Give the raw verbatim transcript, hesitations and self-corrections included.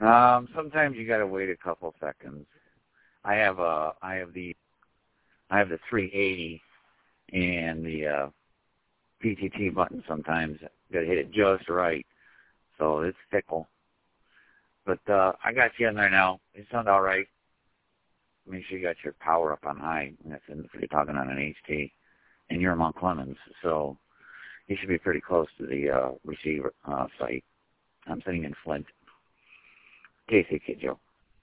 Um, sometimes you gotta wait a couple seconds. I have a, I have the, I have the three eighty and the uh, P T T button. Sometimes gotta hit it just right, so it's fickle. But uh, I got you in there now. It sounds all right. Make sure you got your power up on high. That's if you're talking on an H T, and you're in Mount Clemens, so you should be pretty close to the uh, receiver uh, site. I'm sitting in Flint. K C Kid Joe.